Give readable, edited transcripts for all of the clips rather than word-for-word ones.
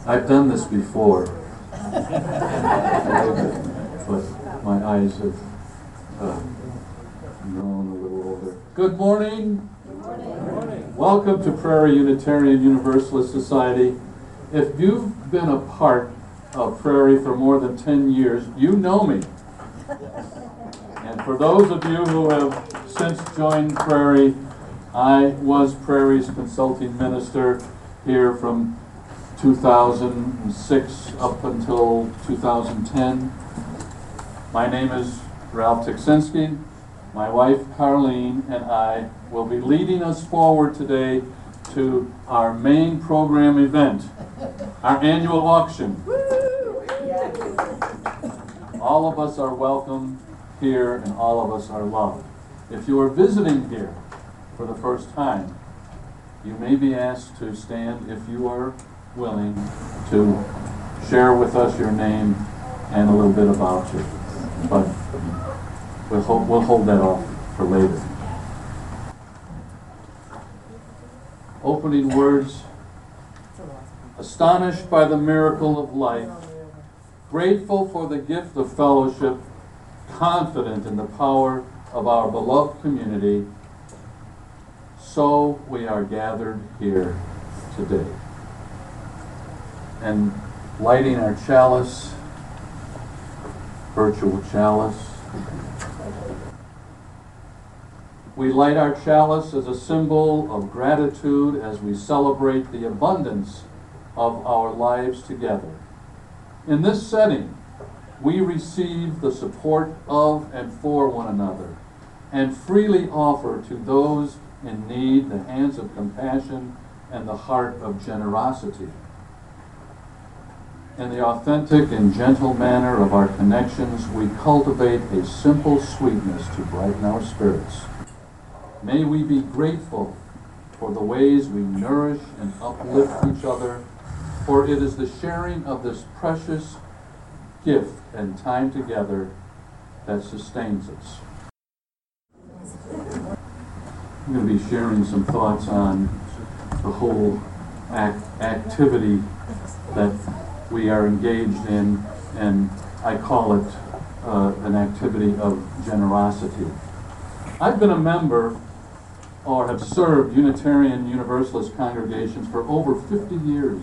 I've done this before, but my eyes have grown a little older. Good morning. Good morning. Welcome to Prairie Unitarian Universalist Society. If you've been a part of Prairie for more than 10 years, you know me. And for those of you who have since joined Prairie, I was Prairie's consulting minister here from 2006 up until 2010. My name is Ralph Tiksinski. My wife Carlene and I will be leading us forward today to our main program event, our annual auction. All of us are welcome here and all of us are loved. If you are visiting here for the first time, you may be asked to stand if you are willing to share with us your name and a little bit about you. But we'll hold that off for later. Opening words. Astonished by the miracle of life, grateful for the gift of fellowship, confident in the power of our beloved community, so we are gathered here today. And lighting our chalice, virtual chalice. We light our chalice as a symbol of gratitude as we celebrate the abundance of our lives together. In this setting, we receive the support of and for one another and freely offer to those in need the hands of compassion and the heart of generosity. In the authentic and gentle manner of our connections, we cultivate a simple sweetness to brighten our spirits. May we be grateful for the ways we nourish and uplift each other, for it is the sharing of this precious gift and time together that sustains us. I'm going to be sharing some thoughts on the whole activity that we are engaged in, and I call it an activity of generosity. I've been a member or have served Unitarian Universalist congregations for over 50 years,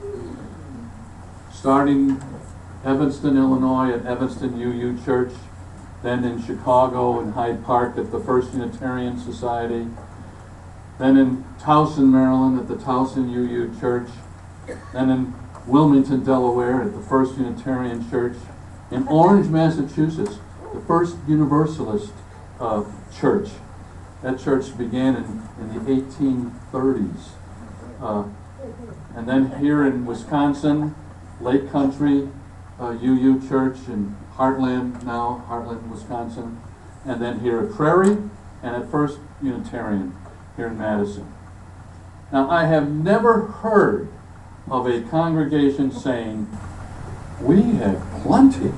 starting Evanston, Illinois at Evanston UU Church, then in Chicago in Hyde Park at the First Unitarian Society, then in Towson, Maryland at the Towson UU Church, then in Wilmington, Delaware at the First Unitarian Church, in Orange, Massachusetts, the First Universalist Church. That church began in the 1830s. And then here in Wisconsin, Lake Country UU Church in Heartland, now Heartland, Wisconsin. And then here at Prairie and at First Unitarian here in Madison. Now, I have never heard of a congregation saying, "We have plenty."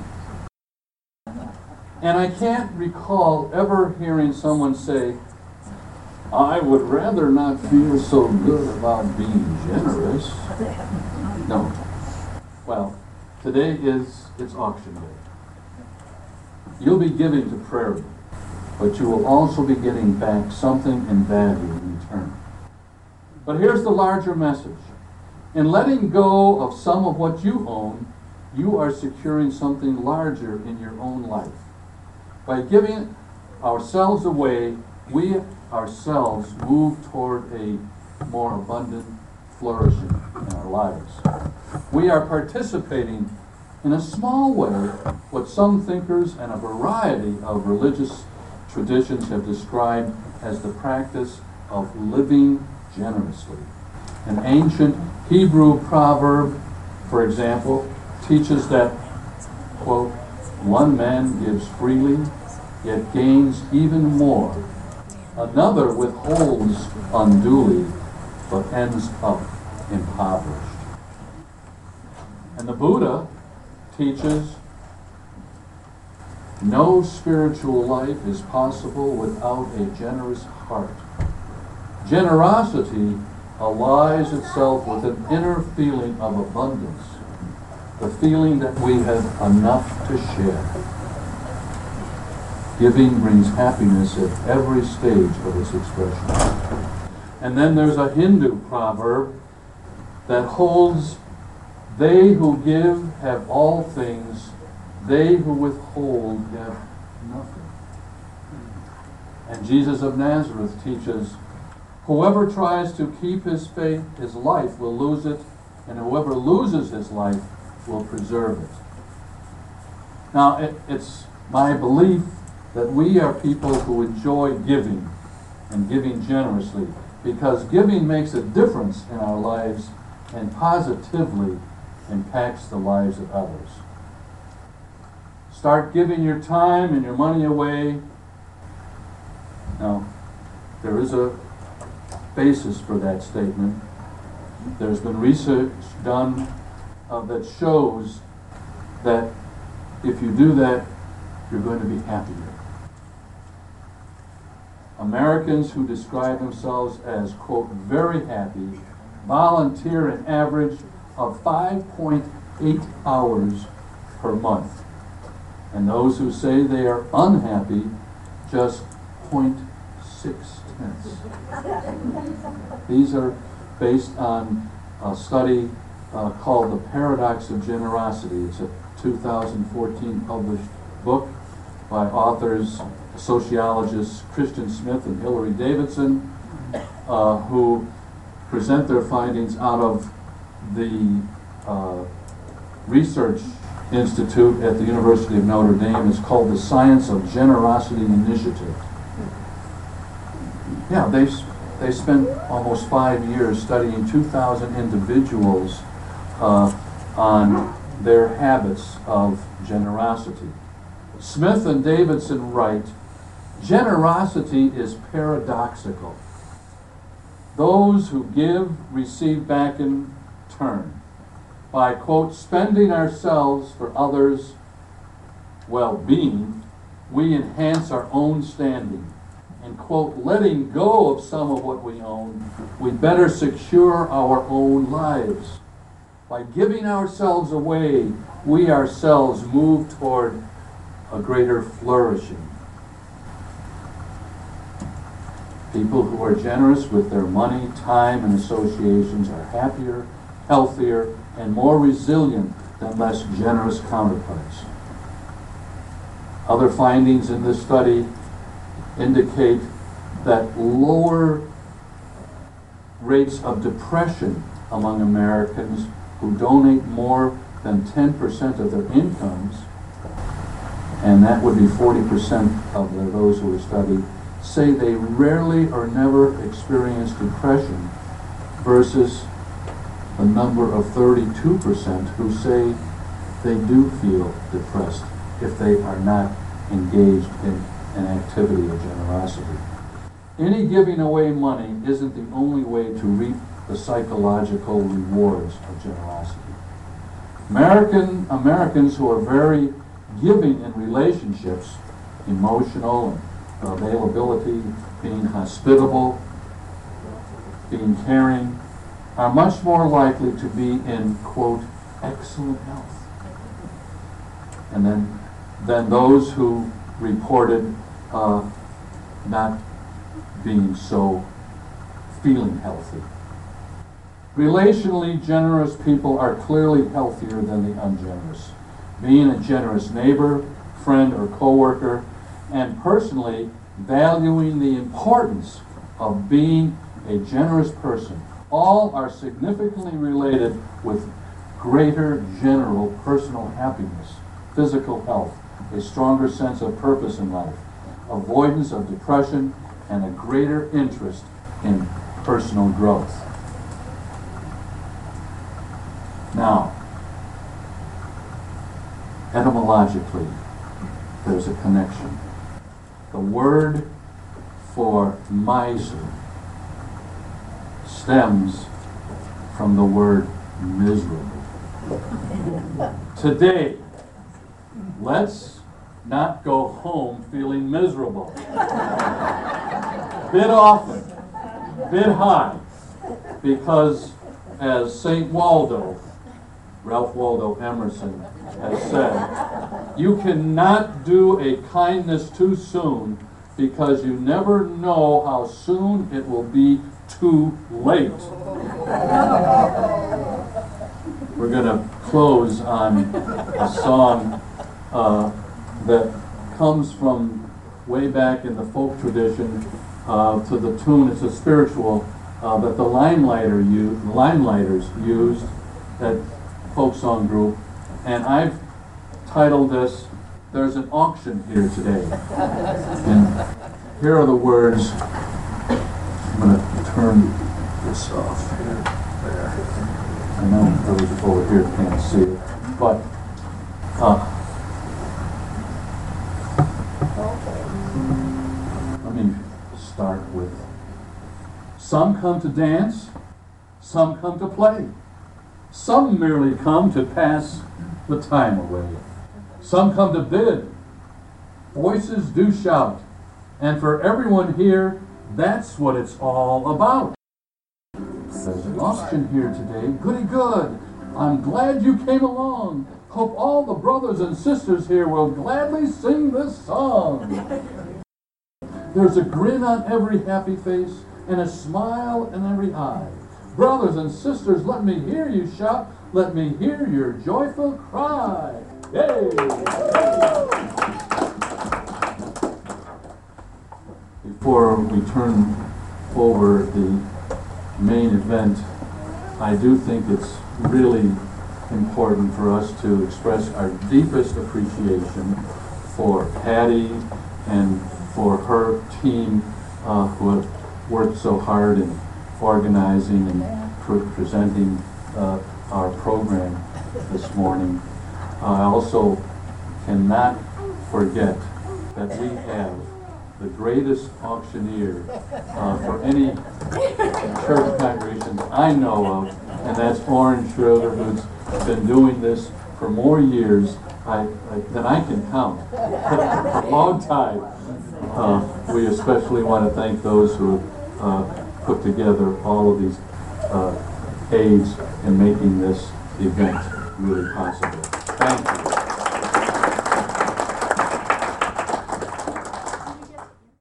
And I can't recall ever hearing someone say, "I would rather not feel so good about being generous." No. Well, today it's auction day. You'll be giving to Prairie, but you will also be getting back something in value in return. But here's the larger message. In letting go of some of what you own, you are securing something larger in your own life. By giving ourselves away, we ourselves move toward a more abundant flourishing in our lives. We are participating in a small way what some thinkers and a variety of religious traditions have described as the practice of living generously. An ancient Hebrew proverb, for example, teaches that, quote, "One man gives freely, yet gains even more. Another withholds unduly, but ends up impoverished." And the Buddha teaches, "No spiritual life is possible without a generous heart. Generosity allies itself with an inner feeling of abundance, the feeling that we have enough to share. Giving brings happiness at every stage of its expression. And then there's a Hindu proverb that holds, "They who give have all things, they who withhold have nothing." And Jesus of Nazareth teaches, "Whoever tries to keep his faith, his life will lose it, and whoever loses his life will preserve it." Now, it's my belief that we are people who enjoy giving and giving generously, because giving makes a difference in our lives and positively impacts the lives of others. Start giving your time and your money away. Now, there is a basis for that statement. There's been research done that shows that if you do that, you're going to be happier. Americans who describe themselves as, quote, very happy, volunteer an average of 5.8 hours per month. And those who say they are unhappy, just 0.6 tenths. These are based on a study called The Paradox of Generosity. It's a 2014 published book by authors, sociologists Christian Smith and Hilary Davidson, who present their findings out of the Research Institute at the University of Notre Dame. It's called the Science of Generosity Initiative. Yeah, they spent almost 5 years studying 2,000 individuals on their habits of generosity. Smith and Davidson write, "Generosity is paradoxical. Those who give receive back in turn. By, quote, spending ourselves for others' well-being, we enhance our own standing. And, quote, letting go of some of what we own, we better secure our own lives. By giving ourselves away, we ourselves move toward a greater flourishing." People who are generous with their money, time, and associations are happier, healthier, and more resilient than less generous counterparts. Other findings in this study indicate that lower rates of depression among Americans who donate more than 10% of their incomes, and that would be 40% of those who were studied, say they rarely or never experience depression, versus a number of 32% who say they do feel depressed if they are not engaged in an activity of generosity. Any giving away money isn't the only way to reap the psychological rewards of generosity. Americans who are very giving in relationships, emotional and availability, being hospitable, being caring, are much more likely to be in, quote, excellent health. And then those who reported not being so feeling healthy. Relationally generous people are clearly healthier than the ungenerous. Being a generous neighbor, friend, or coworker, and personally valuing the importance of being a generous person, all are significantly related with greater general personal happiness, physical health, a stronger sense of purpose in life, avoidance of depression, and a greater interest in personal growth. Now, etymologically, there's a connection. The word for miser stems from the word miserable. Today, let's not go home feeling miserable. Bid often, bid high. Because as St. Waldo, Ralph Waldo Emerson, has said, you cannot do a kindness too soon because you never know how soon it will be too late. We're going to close on a song that comes from way back in the folk tradition to the tune. It's a spiritual that the Limelighters used, that folk song group, and I've titled this, There's an Auction Here Today. And here are the words. I'm going to turn this off here. There. I know those over here can't see it, but let me start with, some come to dance, some come to play. Some merely come to pass the time away. Some come to bid. Voices do shout. And for everyone here, that's what it's all about. There's an auction here today. Goody good. I'm glad you came along. Hope all the brothers and sisters here will gladly sing this song. There's a grin on every happy face and a smile in every eye. Brothers and sisters, let me hear you shout. Let me hear your joyful cry. Yay! Before we turn over the main event, I do think it's really important for us to express our deepest appreciation for Patty and for her team who have worked so hard in organizing and presenting our program this morning. I also cannot forget that we have the greatest auctioneer for any church congregation I know of, and that's Orrin Schroeder, who's been doing this for more years than I can count. A long time. We especially want to thank those who put together all of these aids in making this event really possible. Thank you.